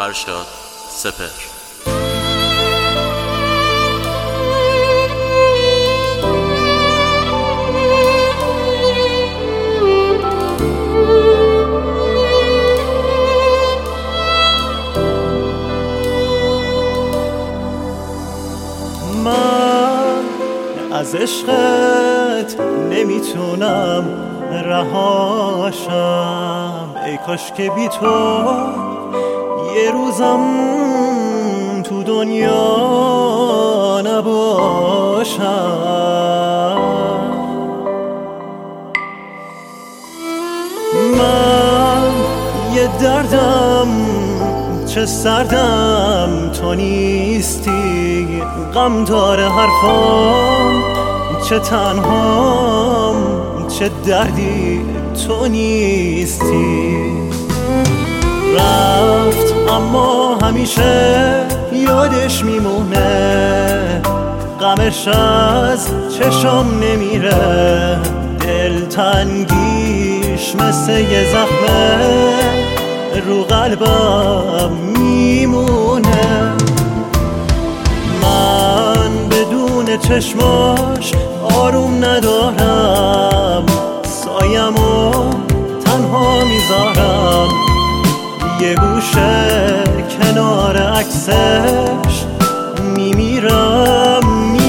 فرشاد سپهر. از عشقت نمیتونم رهاشم، ای کاش که بی تو یه روزم تو دنیا نباشم. من یه دردم چه سردم تو نیستی، غم داره حرفام چه تنهام، چه دردی تو نیستی. رفت اما همیشه یادش میمونه، غمش از چشم نمیره، دلتنگیش مثل یه زخمه رو قلبم میمونه. من بدون چشماش آروم ندارم، سایمو تنها میذارم، یه گوشه کنار عکسش میمیرم.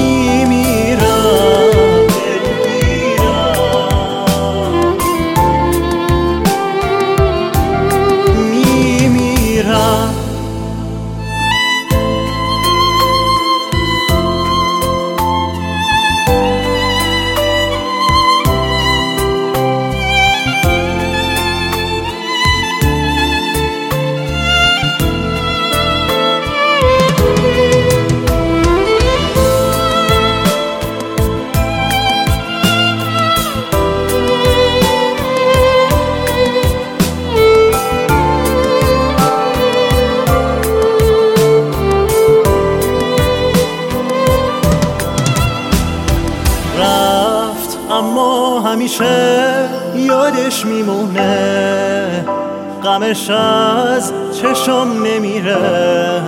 اما همیشه یادش میمونه، غمش از چشم نمیره،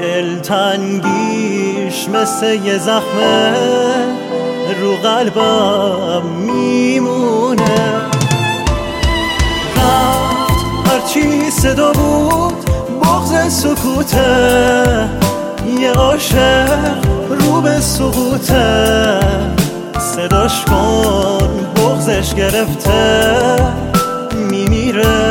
دلتنگیش مثل یه زخمه رو قلبم میمونه. رفت هرچی صدا بود بغض سکوته، یه عاشق رو به سقوطه، صداش کن بغضش گرفته میمیره.